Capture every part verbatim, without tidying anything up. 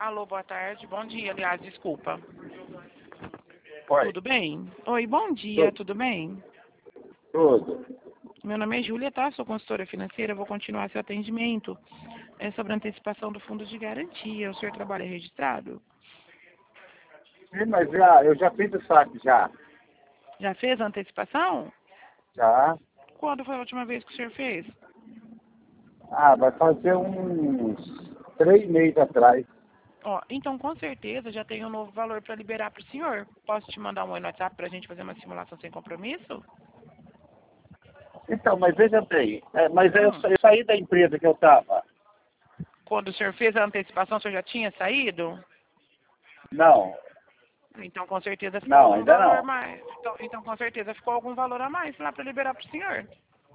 Alô, boa tarde. Bom dia, aliás, desculpa. Oi. Tudo bem? Oi, bom dia, Tudo. tudo bem? Tudo. Meu nome é Júlia, tá? Sou consultora financeira, vou continuar seu atendimento. É sobre a antecipação do fundo de garantia. O senhor trabalha registrado? Sim, mas já, eu já fiz o saque já. Já fez a antecipação? Já. Quando foi a última vez que o senhor fez? Ah, vai fazer uns três meses atrás. Ó, então com certeza já tem um novo valor para liberar para o senhor. Posso te mandar um oi no WhatsApp para a gente fazer uma simulação sem compromisso? Então, mas veja bem, é, mas eu, Hum. eu saí da empresa que eu estava. Quando o senhor fez a antecipação, o senhor já tinha saído? Não, Então, com certeza ficou não, algum ainda valor não. mais. Então, então com certeza ficou algum valor a mais lá para liberar para o senhor.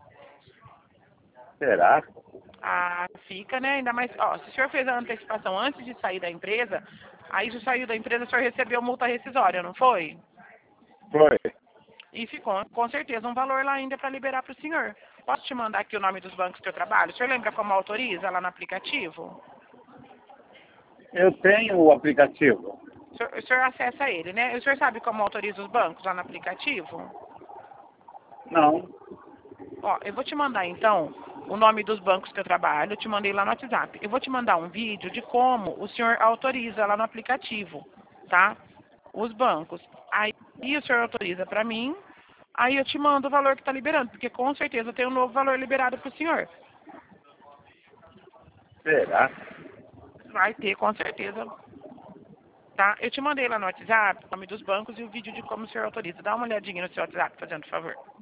Será? Ah, fica, né? Ainda mais. Ó, se o senhor fez a antecipação antes de sair da empresa, aí se saiu da empresa, o senhor recebeu multa rescisória, não foi? Foi. E ficou, com certeza, um valor lá ainda para liberar para o senhor. Posso te mandar aqui o nome dos bancos que eu trabalho? O senhor lembra como autoriza lá no aplicativo? Eu tenho o aplicativo. O senhor, o senhor acessa ele, né? O senhor sabe como autoriza os bancos lá no aplicativo? Não. Ó, eu vou te mandar então o nome dos bancos que eu trabalho, eu te mandei lá no WhatsApp. Eu vou te mandar um vídeo de como o senhor autoriza lá no aplicativo, tá? Os bancos. Aí o senhor autoriza para mim, aí eu te mando o valor que está liberando, porque com certeza tem um novo valor liberado para o senhor. Será? Vai ter, com certeza. Tá? Eu te mandei lá no WhatsApp o nome dos bancos e o vídeo de como o senhor autoriza. Dá uma olhadinha no seu WhatsApp, fazendo favor.